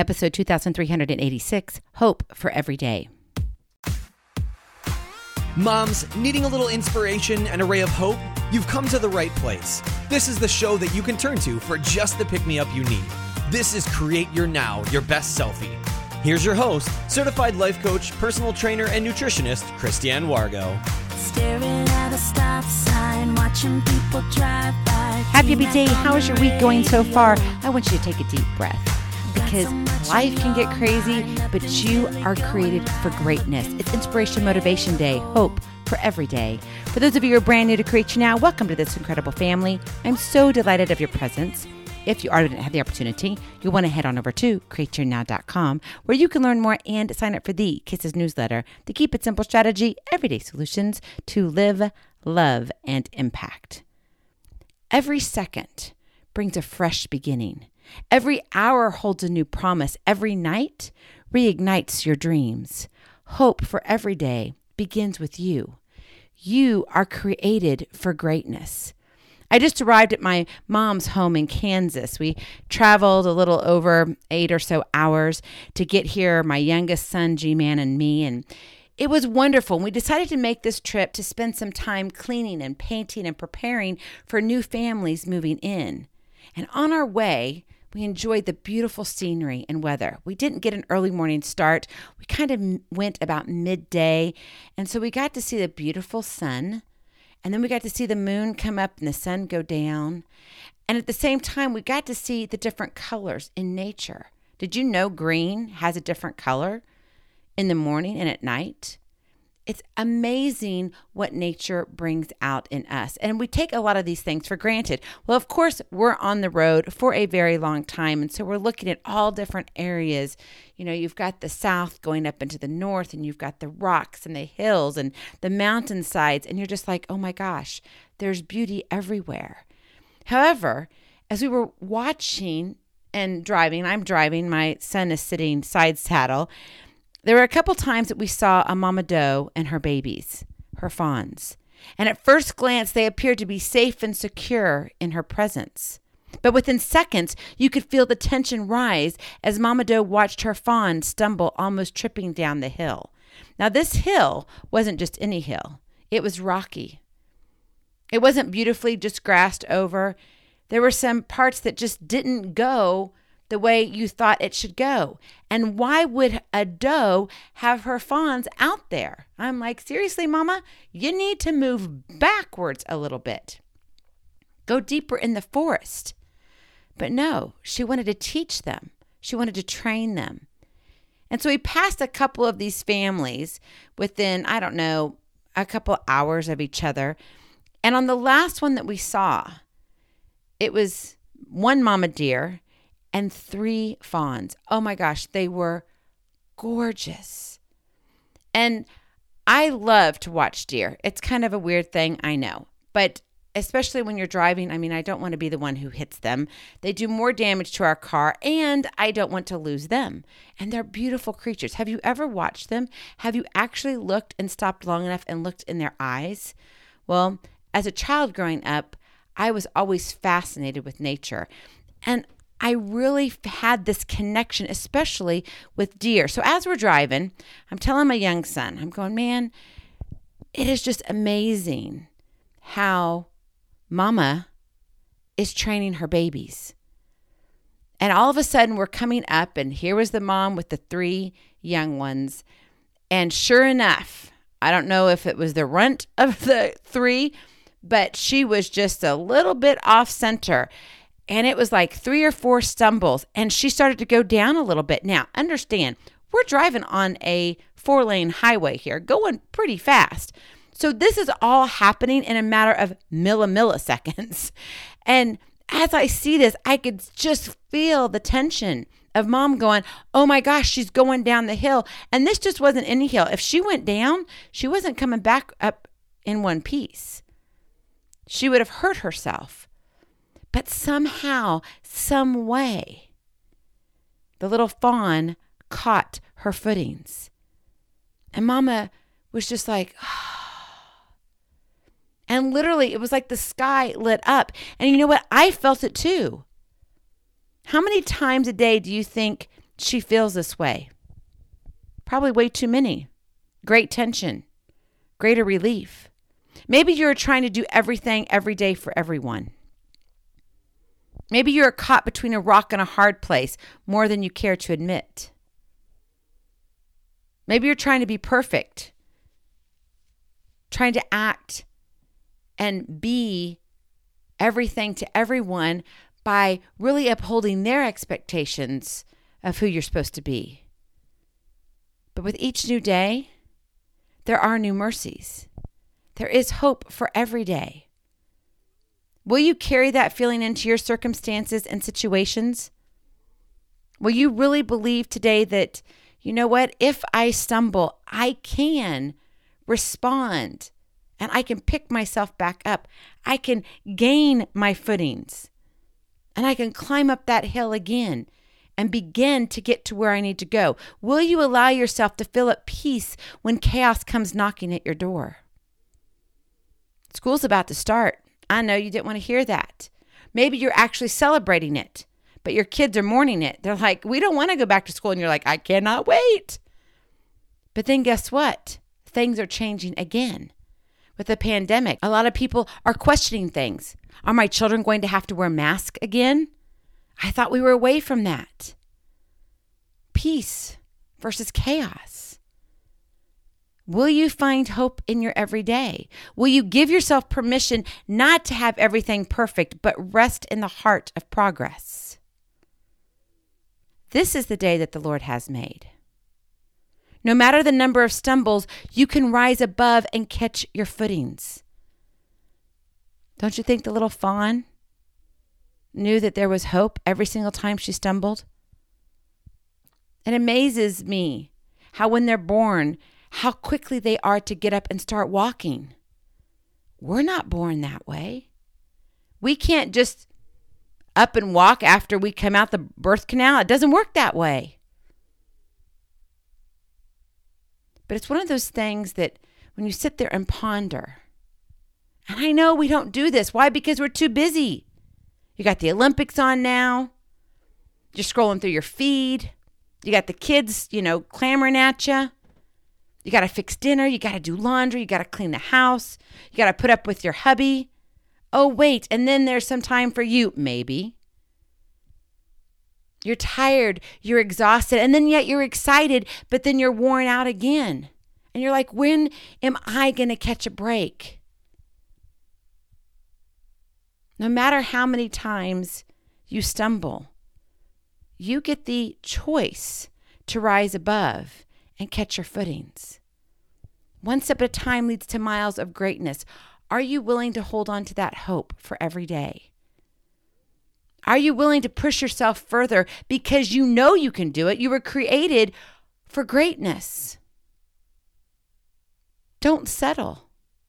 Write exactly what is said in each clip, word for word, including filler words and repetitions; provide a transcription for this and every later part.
episode two thousand three hundred eighty-six, Hope for Every Day. Moms, needing a little inspiration and a ray of hope? You've come to the right place. This is the show that you can turn to for just the pick-me-up you need. This is Create Your Now, Your Best Selfie. Here's your host, certified life coach, personal trainer, and nutritionist, Christiane Wargo. Staring at a stop sign, watching people drive by. Happy day. How is your week going so far? I want you to take a deep breath because life can get crazy, but you are created for greatness. It's Inspiration Motivation Day, hope for every day. For those of you who are brand new to Create Your Now, welcome to this incredible family. I'm so delighted of your presence. If you already didn't have the opportunity, you'll want to head on over to create your now dot com, where you can learn more and sign up for the Kisses newsletter, the Keep It Simple strategy, everyday solutions to live, love, and impact. Every second brings a fresh beginning. Every hour holds a new promise. Every night reignites your dreams. Hope for every day begins with you. You are created for greatness. I just arrived at my mom's home in Kansas. We traveled a little over eight or so hours to get here, my youngest son, G-Man, and me, and it was wonderful. We decided to make this trip to spend some time cleaning and painting and preparing for new families moving in. And on our way, we enjoyed the beautiful scenery and weather. We didn't get an early morning start. We kind of went about midday, and so we got to see the beautiful sun. And then we got to see the moon come up and the sun go down. And at the same time, we got to see the different colors in nature. Did you know green has a different color in the morning and at night? It's amazing what nature brings out in us. And we take a lot of these things for granted. Well, of course, we're on the road for a very long time. And so we're looking at all different areas. You know, you've got the south going up into the north, and you've got the rocks and the hills and the mountainsides. And you're just like, oh my gosh, there's beauty everywhere. However, as we were watching and driving, I'm driving, my son is sitting side saddle. There were a couple times that we saw a mama doe and her babies, her fawns. And at first glance, they appeared to be safe and secure in her presence. But within seconds, you could feel the tension rise as mama doe watched her fawn stumble, almost tripping down the hill. Now, this hill wasn't just any hill. It was rocky. It wasn't beautifully just grassed over. There were some parts that just didn't go the way you thought it should go. And why would a doe have her fawns out there? I'm like, seriously, mama, you need to move backwards a little bit. Go deeper in the forest. But no, she wanted to teach them. She wanted to train them. And so we passed a couple of these families within, I don't know, a couple hours of each other. And on the last one that we saw, it was one mama deer and three fawns. Oh my gosh, they were gorgeous. And I love to watch deer. It's kind of a weird thing, I know. But especially when you're driving, I mean, I don't want to be the one who hits them. They do more damage to our car, and I don't want to lose them. And they're beautiful creatures. Have you ever watched them? Have you actually looked and stopped long enough and looked in their eyes? Well, as a child growing up, I was always fascinated with nature. And I really had this connection, especially with deer. So as we're driving, I'm telling my young son, I'm going, man, it is just amazing how mama is training her babies. And all of a sudden we're coming up, and here was the mom with the three young ones. And sure enough, I don't know if it was the runt of the three, but she was just a little bit off center. And it was like three or four stumbles, and she started to go down a little bit. Now, understand, we're driving on a four-lane highway here, going pretty fast. So this is all happening in a matter of millimilliseconds. And as I see this, I could just feel the tension of mom going, oh my gosh, she's going down the hill. And this just wasn't any hill. If she went down, she wasn't coming back up in one piece. She would have hurt herself. But somehow, some way, the little fawn caught her footings. And mama was just like, oh. And literally, it was like the sky lit up. And you know what? I felt it too. How many times a day do you think she feels this way. Probably way too many. Great tension. Greater relief. Maybe you're trying to do everything every day for everyone. Maybe you're caught between a rock and a hard place more than you care to admit. Maybe you're trying to be perfect, trying to act and be everything to everyone by really upholding their expectations of who you're supposed to be. But with each new day, there are new mercies. There is hope for every day. Will you carry that feeling into your circumstances and situations? Will you really believe today that, you know what, if I stumble, I can respond and I can pick myself back up. I can gain my footings and I can climb up that hill again and begin to get to where I need to go. Will you allow yourself to feel at peace when chaos comes knocking at your door? School's about to start. I know you didn't want to hear that. Maybe you're actually celebrating it, but your kids are mourning it. They're like, we don't want to go back to school. And you're like, I cannot wait. But then guess what? Things are changing again. With the pandemic, a lot of people are questioning things. Are my children going to have to wear masks again? I thought we were away from that. Peace versus chaos. Will you find hope in your everyday? Will you give yourself permission not to have everything perfect, but rest in the heart of progress? This is the day that the Lord has made. No matter the number of stumbles, you can rise above and catch your footings. Don't you think the little fawn knew that there was hope every single time she stumbled? It amazes me how when they're born, how quickly they are to get up and start walking. We're not born that way. We can't just up and walk after we come out the birth canal. It doesn't work that way. But it's one of those things that when you sit there and ponder, and I know we don't do this. Why? Because we're too busy. You got the Olympics on now. You're scrolling through your feed. You got the kids, you know, clamoring at you. You got to fix dinner. You got to do laundry. You got to clean the house. You got to put up with your hubby. Oh, wait. And then there's some time for you, maybe. You're tired. You're exhausted. And then yet you're excited, but then you're worn out again. And you're like, when am I going to catch a break? No matter how many times you stumble, you get the choice to rise above and catch your footings. One step at a time leads to miles of greatness. Are you willing to hold on to that hope for every day? Are you willing to push yourself further because you know you can do it? You were created for greatness. Don't settle.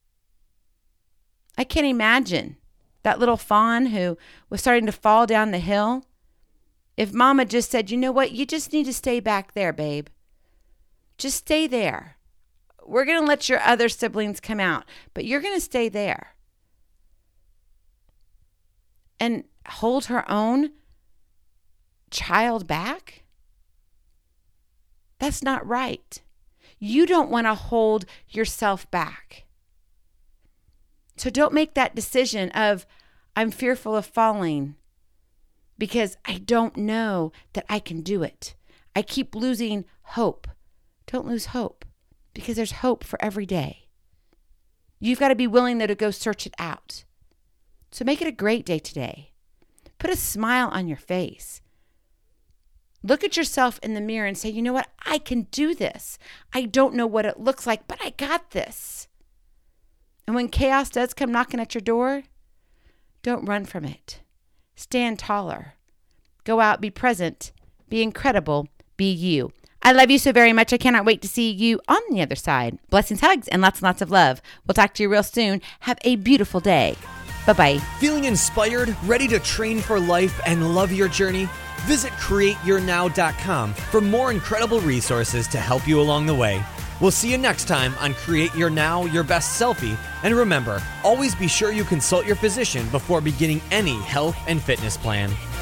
I can't imagine that little fawn who was starting to fall down the hill. If mama just said, you know what, you just need to stay back there, babe. Just stay there. We're going to let your other siblings come out, but you're going to stay there. And hold her own child back? That's not right. You don't want to hold yourself back. So don't make that decision of, I'm fearful of falling because I don't know that I can do it. I keep losing hope. Don't lose hope because there's hope for every day. You've got to be willing, though, to go search it out. So make it a great day today. Put a smile on your face. Look at yourself in the mirror and say, you know what? I can do this. I don't know what it looks like, but I got this. And when chaos does come knocking at your door, don't run from it. Stand taller. Go out, be present, be incredible, be you. I love you so very much. I cannot wait to see you on the other side. Blessings, hugs, and lots and lots of love. We'll talk to you real soon. Have a beautiful day. Bye-bye. Feeling inspired, ready to train for life, and love your journey? Visit create your now dot com for more incredible resources to help you along the way. We'll see you next time on Create Your Now, Your Best Selfie. And remember, always be sure you consult your physician before beginning any health and fitness plan.